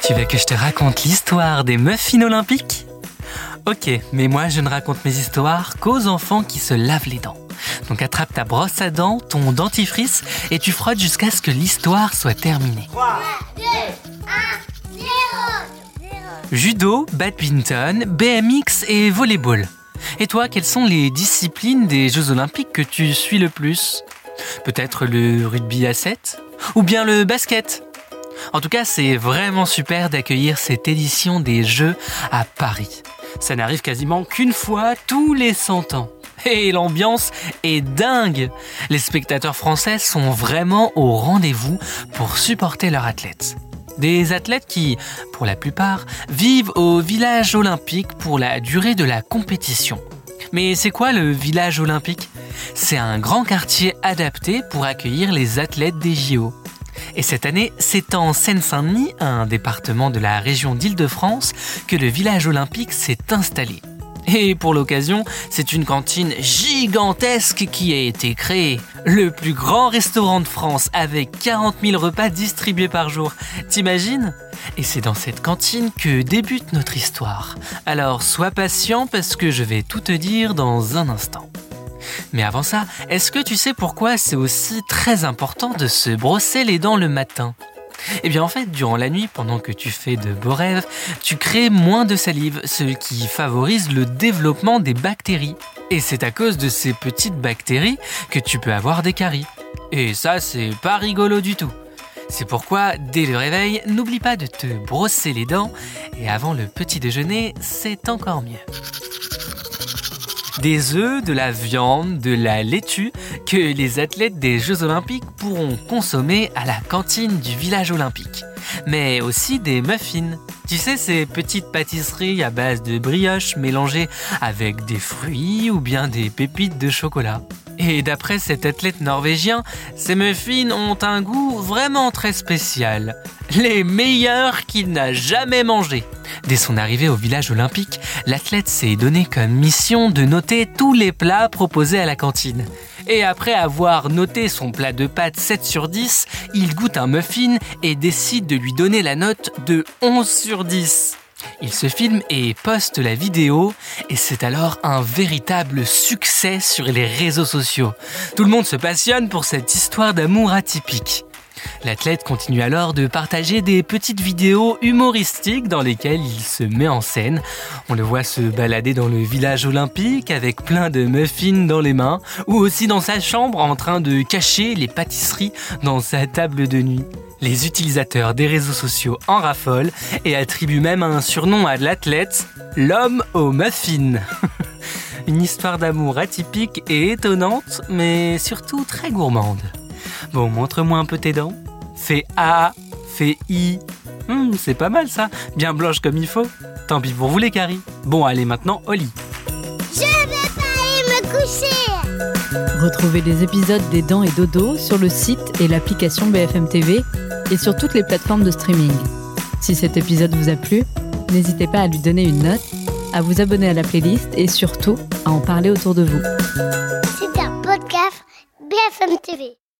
Tu veux que je te raconte l'histoire des muffins olympiques ? Ok, mais moi je ne raconte mes histoires qu'aux enfants qui se lavent les dents. Donc attrape ta brosse à dents, ton dentifrice et tu frottes jusqu'à ce que l'histoire soit terminée. 3, 2, 1, 0. Judo, badminton, BMX et volleyball. Et toi, quelles sont les disciplines des Jeux Olympiques que tu suis le plus ? Peut-être le rugby à 7 ? Ou bien le basket ? En tout cas, c'est vraiment super d'accueillir cette édition des Jeux à Paris. Ça n'arrive quasiment qu'une fois tous les 100 ans. Et l'ambiance est dingue. Les spectateurs français sont vraiment au rendez-vous pour supporter leurs athlètes. Des athlètes qui, pour la plupart, vivent au village olympique pour la durée de la compétition. Mais c'est quoi le village olympique ? C'est un grand quartier adapté pour accueillir les athlètes des JO. Et cette année, c'est en Seine-Saint-Denis, un département de la région d'Île-de-France, que le village olympique s'est installé. Et pour l'occasion, c'est une cantine gigantesque qui a été créée. Le plus grand restaurant de France avec 40 000 repas distribués par jour. T'imagines ? Et c'est dans cette cantine que débute notre histoire. Alors sois patient parce que je vais tout te dire dans un instant. Mais avant ça, est-ce que tu sais pourquoi c'est aussi très important de se brosser les dents le matin ? Eh bien en fait, durant la nuit, pendant que tu fais de beaux rêves, tu crées moins de salive, ce qui favorise le développement des bactéries. Et c'est à cause de ces petites bactéries que tu peux avoir des caries. Et ça, c'est pas rigolo du tout. C'est pourquoi, dès le réveil, n'oublie pas de te brosser les dents. Et avant le petit déjeuner, c'est encore mieux. Des œufs, de la viande, de la laitue que les athlètes des Jeux Olympiques pourront consommer à la cantine du village olympique. Mais aussi des muffins. Tu sais, ces petites pâtisseries à base de brioche mélangées avec des fruits ou bien des pépites de chocolat. Et d'après cet athlète norvégien, ces muffins ont un goût vraiment très spécial. Les meilleurs qu'il n'a jamais mangés. Dès son arrivée au village olympique, l'athlète s'est donné comme mission de noter tous les plats proposés à la cantine. Et après avoir noté son plat de pâtes 7 sur 10, il goûte un muffin et décide de lui donner la note de 11 sur 10. Il se filme et poste la vidéo et c'est alors un véritable succès sur les réseaux sociaux. Tout le monde se passionne pour cette histoire d'amour atypique. L'athlète continue alors de partager des petites vidéos humoristiques dans lesquelles il se met en scène. On le voit se balader dans le village olympique avec plein de muffins dans les mains ou aussi dans sa chambre en train de cacher les pâtisseries dans sa table de nuit. Les utilisateurs des réseaux sociaux en raffolent et attribuent même un surnom à l'athlète, l'homme aux muffins. Une histoire d'amour atypique et étonnante, mais surtout très gourmande. Bon, montre-moi un peu tes dents. Fais A, fais I. C'est pas mal ça, bien blanche comme il faut. Tant pis pour vous les caries. Bon, allez maintenant au lit. Je vais pas aller me coucher. Retrouvez les épisodes des Dents et Dodo sur le site et l'application BFM TV et sur toutes les plateformes de streaming. Si cet épisode vous a plu, n'hésitez pas à lui donner une note, à vous abonner à la playlist et surtout à en parler autour de vous. C'est un podcast BFM TV.